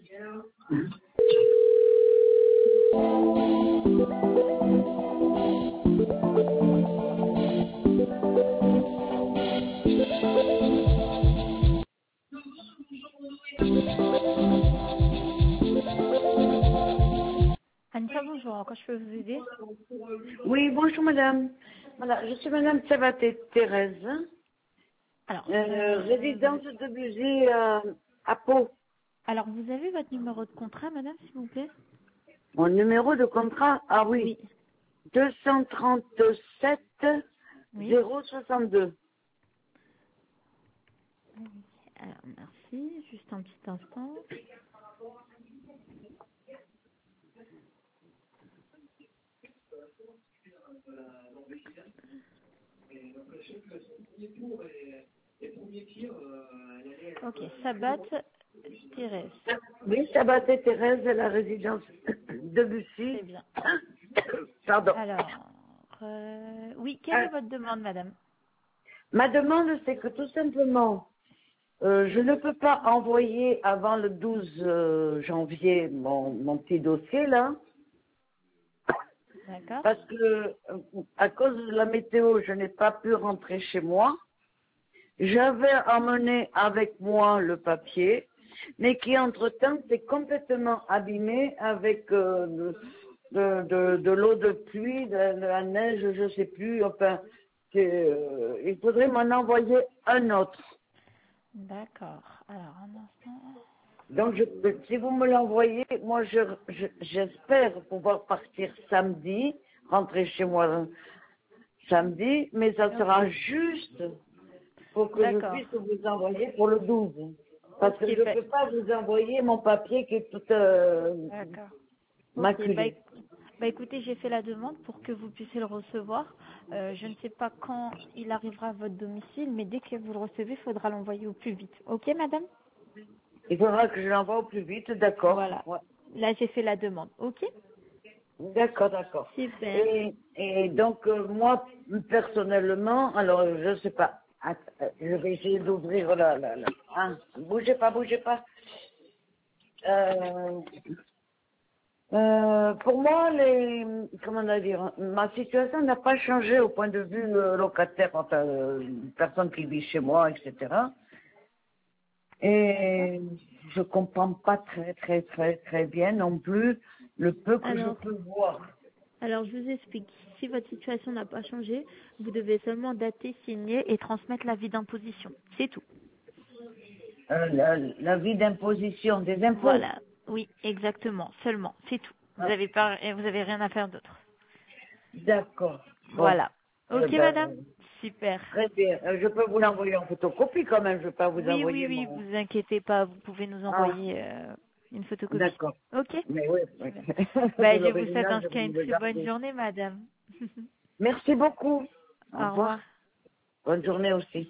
Anissa, bonjour. En quoi je peux vous aider? Oui, bonjour madame. Voilà, je suis madame Sabaté Thérèse, Alors, résidente de Buzy à Pau. alors, vous avez votre numéro de contrat, madame, s'il vous plaît? Mon numéro de contrat, ah oui, Oui. 237 Oui. 062. Alors, merci. Juste un petit instant. Ok, Sabat Thérèse. Oui, Sabaté Thérèse, la résidence de Très Bussy. bien. Pardon. Alors, oui, quelle Ah, est votre demande, madame? ma demande, c'est que tout simplement, je ne peux pas envoyer avant le 12 janvier mon petit dossier là. D'accord. Parce que, à cause de la météo, je n'ai pas pu rentrer chez moi. J'avais emmené avec moi le papier, mais qui entre-temps s'est complètement abîmé avec de l'eau de pluie, de la neige, je ne sais plus. Enfin, il faudrait m'en envoyer un autre. D'accord. Alors, un instant. Donc, si vous me l'envoyez, moi, j'espère pouvoir partir samedi, rentrer chez moi samedi, mais ça sera Ok. juste pour que je D'accord. puisse vous envoyer pour le 12. Parce que Ok, je ne peux pas vous envoyer mon papier qui est tout d'accord. Ok, maculé. bah écoutez, j'ai fait la demande pour que vous puissiez le recevoir. Je ne sais pas quand il arrivera à votre domicile, mais dès que vous le recevez, il faudra l'envoyer au plus vite. Ok, madame? Il faudra que je l'envoie au plus vite, d'accord. Voilà. Ouais. Là, j'ai fait la demande. Ok? D'accord, d'accord. Super. Et donc, moi, personnellement, alors, je ne sais pas. Je vais essayer d'ouvrir hein. Bougez pas, bougez pas. Euh, pour moi, comment on va dire, ma situation n'a pas changé au point de vue locataire, enfin, personne qui vit chez moi, etc. D'accord. Et je comprends pas très bien non plus le peu que je Alors, peux voir. alors, je vous explique. Si votre situation n'a pas changé, vous devez seulement dater, signer et transmettre l'avis d'imposition. C'est tout. L'avis d'imposition des impôts. Voilà. Oui, exactement. Seulement. C'est tout. Ah, Vous avez rien à faire d'autre. d'accord. Bon. Voilà. Eh Ok, ben, madame? Super. très bien. Je peux vous l'envoyer en photocopie quand même. Je ne vais pas vous Oui, oui, envoyer oui, mon... vous inquiétez pas, vous pouvez nous Ah, envoyer une photocopie. d'accord. Ok? Mais oui, oui. Super. De Bah, je vous souhaite l'original, en je tout cas vais une vous le très bonne garder. journée, madame. Merci beaucoup. Au Au revoir. revoir. Bonne journée aussi.